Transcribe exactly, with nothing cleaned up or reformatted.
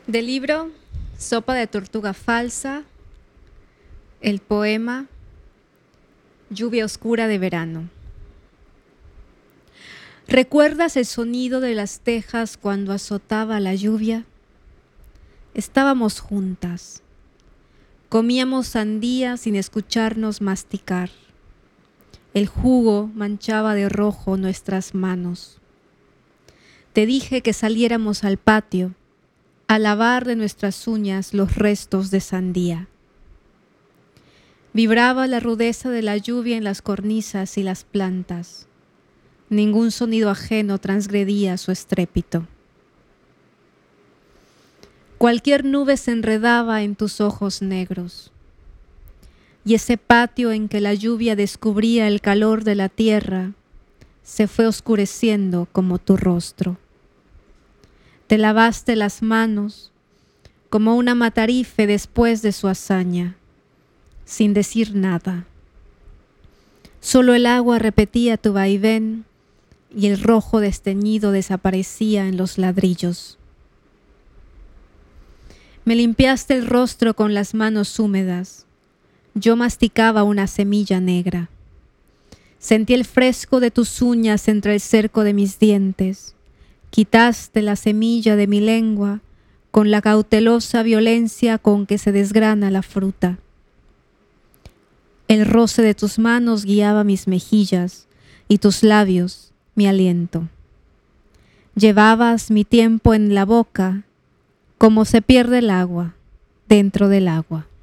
Del libro Sopa de tortuga falsa, el poema Lluvia oscura de verano. ¿Recuerdas el sonido de las tejas cuando azotaba la lluvia? Estábamos juntas. Comíamos sandía sin escucharnos masticar. El jugo manchaba de rojo nuestras manos. Te dije que saliéramos al patio a lavar de nuestras uñas los restos de sandía. Vibraba la rudeza de la lluvia en las cornisas y las plantas. Ningún sonido ajeno transgredía su estrépito. Cualquier nube se enredaba en tus ojos negros. Y ese patio en que la lluvia descubría el calor de la tierra se fue oscureciendo como tu rostro. Te lavaste las manos como una matarife después de su hazaña, sin decir nada. Solo el agua repetía tu vaivén y el rojo desteñido desaparecía en los ladrillos. Me limpiaste el rostro con las manos húmedas. Yo masticaba una semilla negra. Sentí el fresco de tus uñas entre el cerco de mis dientes. Quitaste la semilla de mi lengua con la cautelosa violencia con que se desgrana la fruta. El roce de tus manos guiaba mis mejillas y tus labios mi aliento. Llevabas mi tiempo en la boca como se pierde el agua dentro del agua.